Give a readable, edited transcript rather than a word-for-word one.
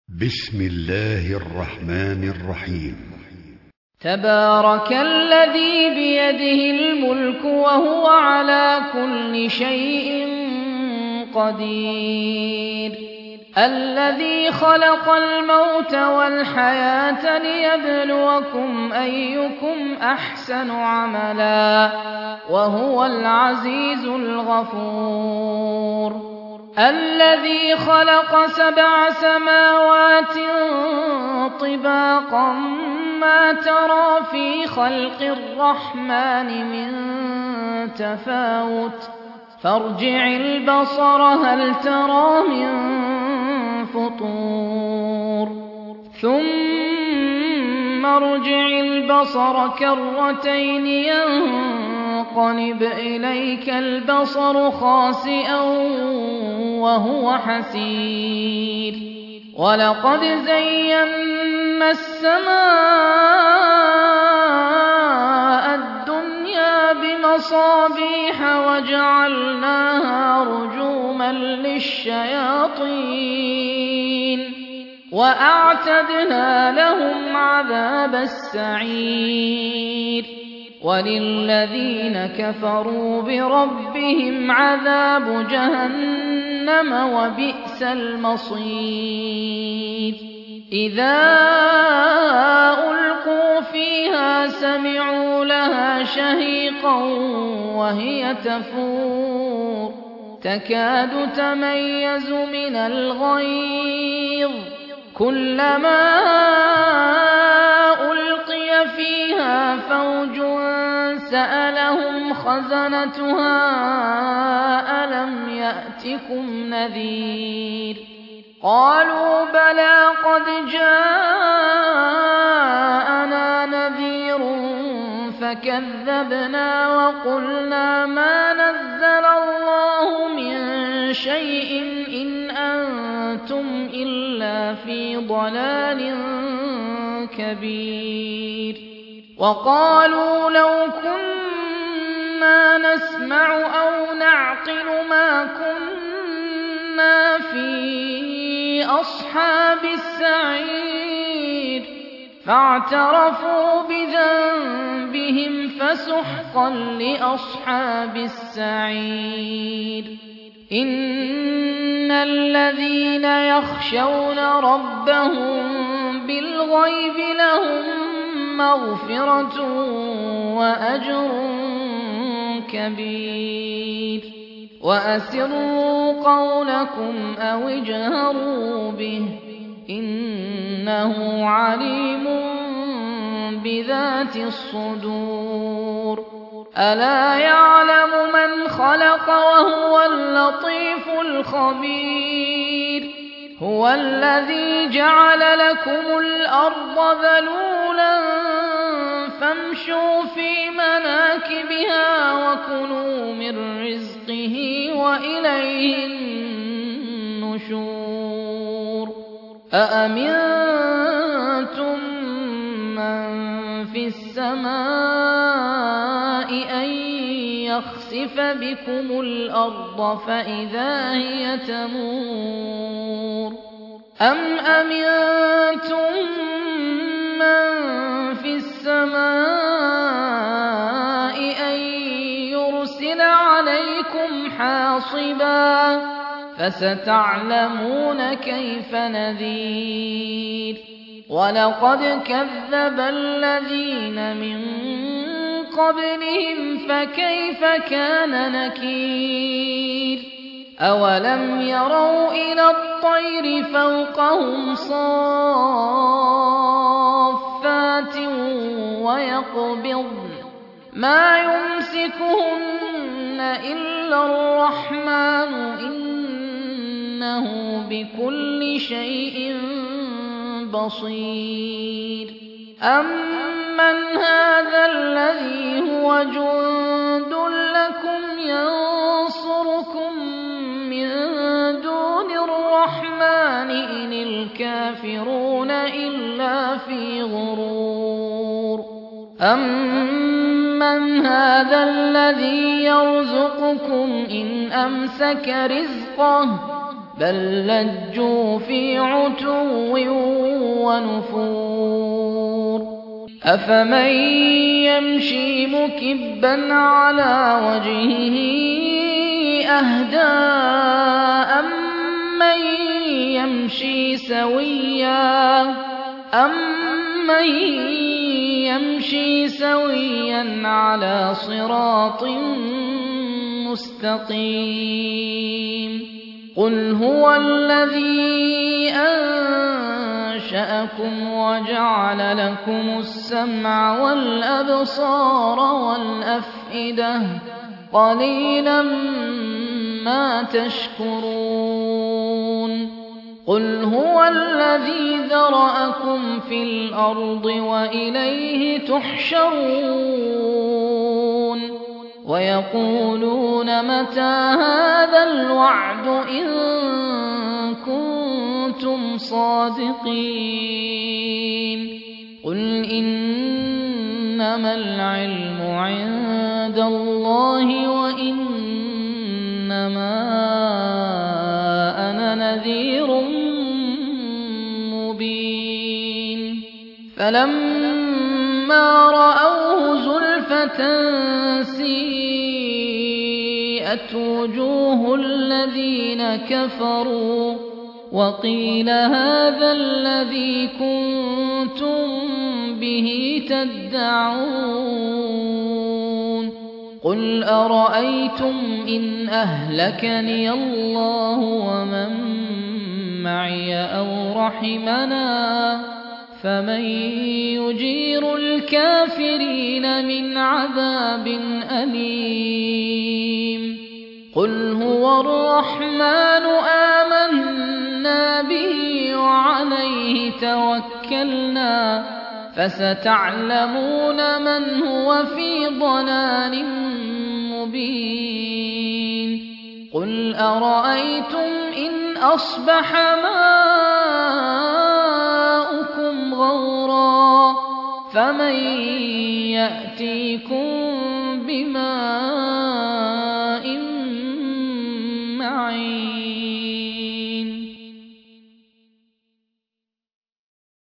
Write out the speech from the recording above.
بسم الله الرحمن الرحيم. تبارك الذي بيده الملك وهو على كل شيء قدير، الذي خلق الموت والحياة ليبلوكم أيكم أحسن عملا وهو العزيز الغفور، الذي خلق 7 سماوات طباقا ما ترى في خلق الرحمن من تفاوت فارجع البصر هل ترى من فطور ثم ارجع البصر كرتين ينقلب إليك البصر خاسئا وهو حسير، ولقد زينا السماء الدنيا بمصابيح وجعلناها رجوما للشياطين وأعتدنا لهم عذاب السعير، وللذين كفروا بربهم عذاب جهنم وبئس المصير. إذا ألقوا فيها سمعوا لها شهيقا وهي تفور تكاد تميز من الغيظ، كلما ألقي فيها فوج سألهم خزنتها ألم يأتكم نذير، قالوا بلى قد جاءنا نذير فكذبنا وقلنا ما نزل الله من شيء إن أنتم إلا في ضلال كبير، وقالوا لو كنا نسمع أو نعقل ما كنا في أصحاب السعير، فاعترفوا بذنبهم فسحقا لأصحاب السعير. إن الذين يخشون ربهم بالغيب لهم مغفرة وأجر كبير، وأسروا قولكم أو اجهروا به إنه عليم بذات الصدور، ألا يعلم من خلق وهو اللطيف الخبير، هو الذي جعل لكم الأرض ذلولا فامشوا في مناكبها وكلوا من رزقه وإليه النشور. أأمنتم من في السماء أن يخسف بكم الأرض فإذا هي تمور، أم أمنتم من في السماء أن يرسل عليكم حاصبا فستعلمون كيف نذير، ولقد كذب الذين من قبلهم فكيف كان نكير، أولم يروا إلى الطير فوقهم صافات ويقبضن ما يمسكهن إلا الرحمن إنه بكل شيء بصير. أمن هذا الذي هو جند لكم ينصركم من دون الرحمن إن الكافرون إلا في غرور، أمن هذا الذي يرزقكم إن أمسك رزقه بل لجوا في عتو ونفور أفمن يمشي مكبا على وجهه أهدى أمن يمشي سويا على صراط مستقيم قل هو الذي أنشأكم وجعل لكم السمع والأبصار والأفئدة قليلا ما تشكرون قل هو الذي ذرأكم في الأرض وإليه تحشرون ويقولون متى هذا الوعد إن كنتم صادقين قل إنما العلم عند الله وإنما أنا نذير مبين فلما رأوه زلفة سيئت وجوه الذين كفروا وقيل هذا الذي كنتم به تدعون قل أرأيتم إن أهلكني الله ومن معي أو رحمنا فمن يجير الكافرين من عذاب أليم قل هو الرحمن آمنا به وعليه توكلنا فستعلمون من هو في ضلال مبين قل أرأيتم إن أصبح ماؤكم غورا فمن يأتيكم بماء